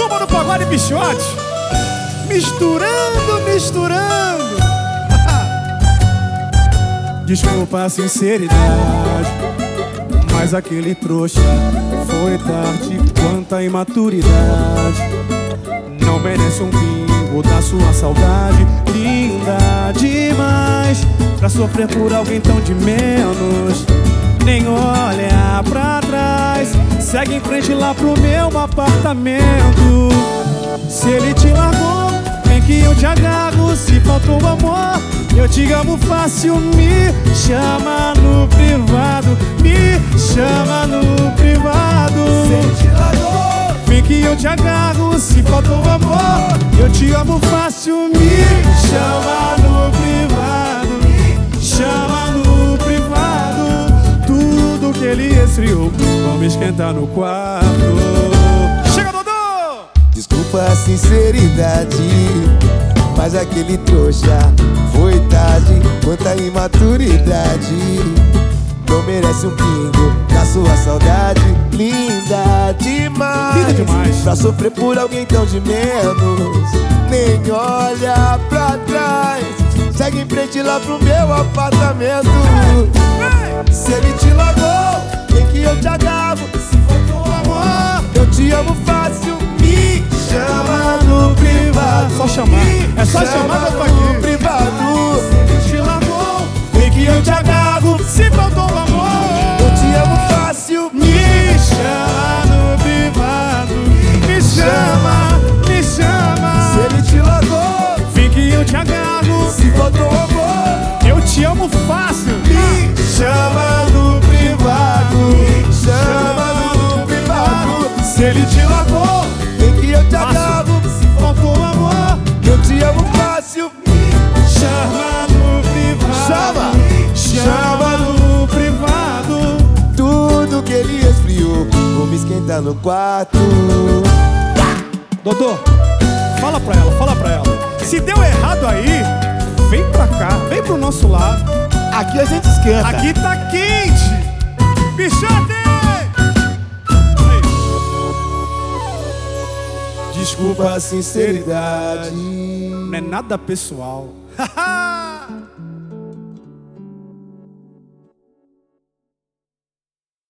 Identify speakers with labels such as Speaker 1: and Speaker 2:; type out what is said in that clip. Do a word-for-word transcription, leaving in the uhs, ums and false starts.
Speaker 1: Turma do Pagode Bichote, misturando, misturando. Desculpa a sinceridade, mas aquele trouxa foi tarde. Quanta imaturidade, não merece um pingo da sua saudade. Linda demais pra sofrer por alguém tão de menos. Nem olha pra trás, segue em frente lá pro meu apartamento. Se ele te largou, vem que eu te agarro. Se faltou amor, eu te amo fácil. Me chama no privado, me chama no privado.
Speaker 2: Se ele te largou,
Speaker 1: vem que eu te agarro. Se faltou amor, eu te amo fácil. Me chama no privado, me chama no privado. Tudo que ele esfriou, vamos esquentar no quarto. Chega, Dodô!
Speaker 2: desculpa a sinceridade, mas aquele trouxa foi tarde. Quanta imaturidade, não merece um pingo da sua saudade. Linda demais,
Speaker 1: Linda demais
Speaker 2: pra sofrer por alguém tão de menos. Nem olha pra trás, segue em frente lá pro meu apartamento. Se ele te largou, vem que eu te agarro. Se faltou amor, eu te amo fácil. Me chama no privado,
Speaker 1: só chamar, é só chamar que eu tô aqui.
Speaker 2: No privado.
Speaker 1: Se ele te largou, vem que eu te agarro. Se faltou amor,
Speaker 2: eu te amo fácil.
Speaker 1: Me chama no privado, me chama, me chama.
Speaker 2: Se ele te largou,
Speaker 1: vem que eu te agarro.
Speaker 2: Se faltou amor,
Speaker 1: eu te amo fácil.
Speaker 2: Me chama no privado, me chama no privado.
Speaker 1: Se ele te largou,
Speaker 2: vem que eu te agarro.
Speaker 1: Se faltou amor,
Speaker 2: eu te amo fácil.
Speaker 1: Me chama no privado,
Speaker 2: Chama,
Speaker 1: chama no privado.
Speaker 2: Tudo que ele esfriou, vou me esquentar no quarto.
Speaker 1: Dodô, fala pra ela, fala pra ela. Se deu errado aí, vem pra cá, vem pro nosso lado.
Speaker 2: Aqui a gente esquenta.
Speaker 1: Aqui tá quente. Bichote!
Speaker 2: Desculpa a sinceridade,
Speaker 1: não é nada pessoal.